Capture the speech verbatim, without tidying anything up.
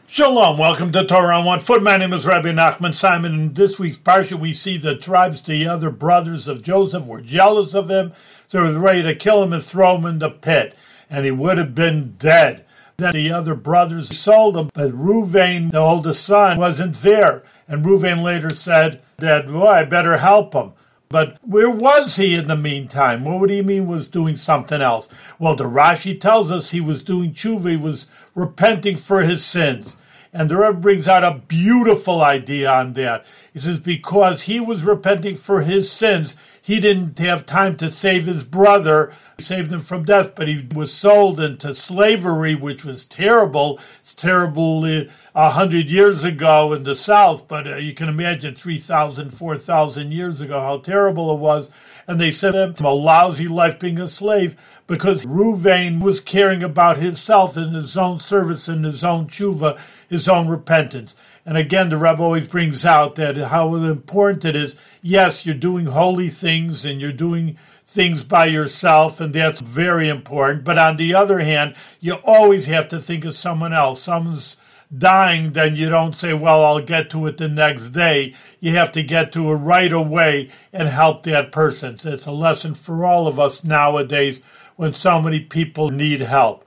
Shalom, welcome to Torah on One Foot. My name is Rabbi Nachman Simon. In this week's parsha, we see the tribes, the other brothers of Joseph, were jealous of him, so they were ready to kill him and throw him in the pit, and he would have been dead. Then the other brothers sold him, but Reuven, the oldest son, wasn't there, and Reuven later said that, well, I better help him. But where was he in the meantime? What would he mean was doing something else? Well, the Rashi tells us he was doing tshuva, he was repenting for his sins. And the Rebbe brings out a beautiful idea on that. He says because he was repenting for his sins, he didn't have time to save his brother. He saved him from death, but he was sold into slavery, which was terrible. It's terrible a uh, hundred years ago in the South, but uh, you can imagine three thousand, four thousand years ago how terrible it was. And they sent him to a lousy life being a slave because Reuven was caring about himself and his own service and his own tshuva, his own repentance. And again, the Rebbe always brings out that how important it is. Yes, you're doing holy things and you're doing things by yourself, and that's very important. But on the other hand, you always have to think of someone else. Someone's dying, then you don't say, well, I'll get to it the next day. You have to get to it right away and help that person. So it's a lesson for all of us nowadays when so many people need help.